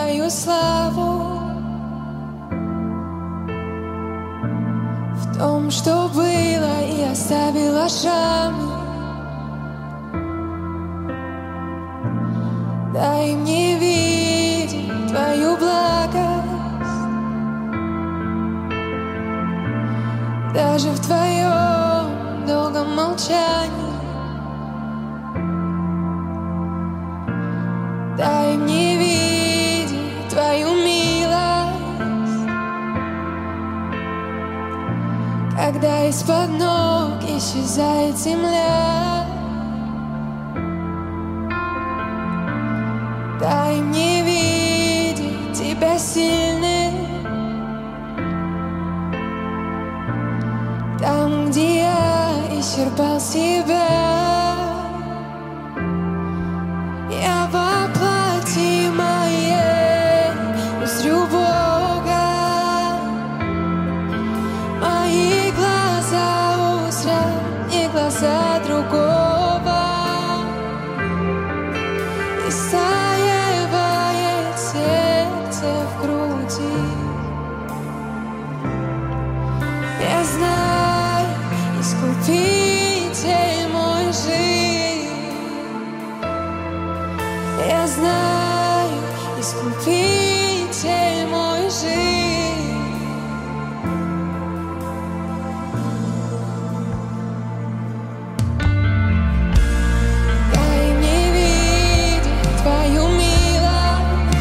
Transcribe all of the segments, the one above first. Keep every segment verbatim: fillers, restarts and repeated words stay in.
Твою славу в том, что было и оставило шрамы. Дай мне видеть Твою благость даже в Твоем долгом молчании. Дай мне видеть Твою милость, когда из-под ног исчезает земля. Дай мне видеть Тебя сильным, там, где я исчерпал себя. Я во плоти моей узрю Бога, мои глаза узрят не глаза другого. Истаивает сердце в груди. Я знаю, Искупитель мой жив. Я знаю, Искупитель мой жив. Дай мне видеть Твою милость,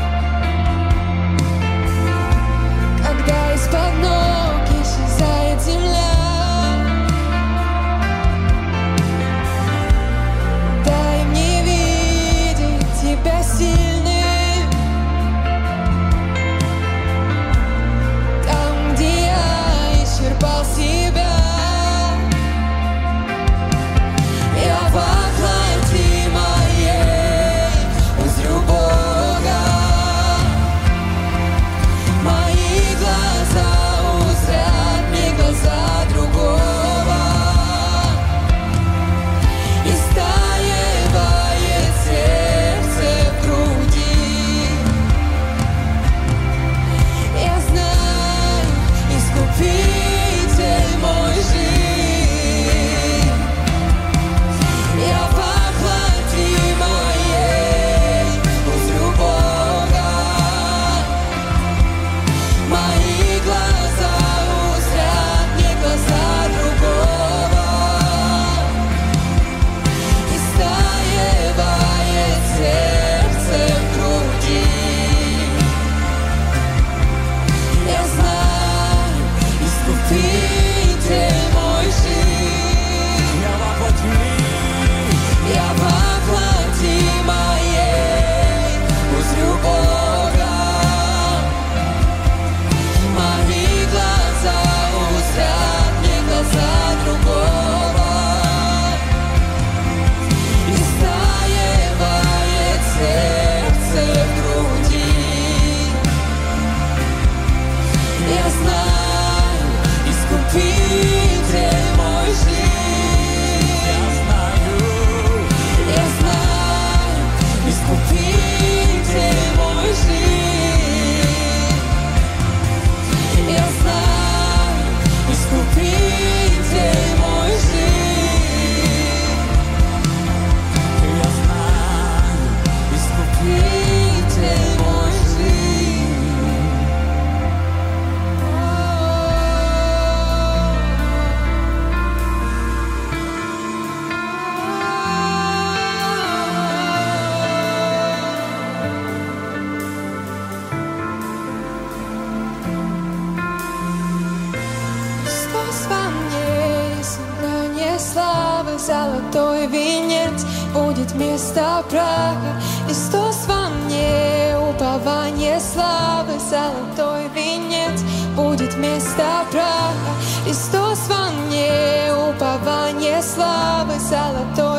когда из-под ног исчезает земля. Дай мне видеть Тебя сильным, там, где я исчерпал себя. Я во плоти моей узрю Бога, мои глаза узрят не глаза другого. Истаивает сердце в груди. Я знаю, Искупитель мой жив. Я во плоти моей узрю Бога, мои глаза узрят не глаза другого. Истаивает сердце в груди. Я знаю, Искупитель мой жив. Я во плоти, Я во плоти моей узрю Бога, мои глаза узрят не глаза другого. Истаивает сердце в груди. Я знаю, Искупитель мой жив. я знаю, Я знаю, Искупитель мой жив. Я знаю, Искупитель мой жив. я знаю, Искупитель мой жив. Христос во мне, собрание славы, золотой венец будет вместо праха. Христос во мне, упование славы, золотой венец будет вместо праха. Христос во мне, упование славы, золотой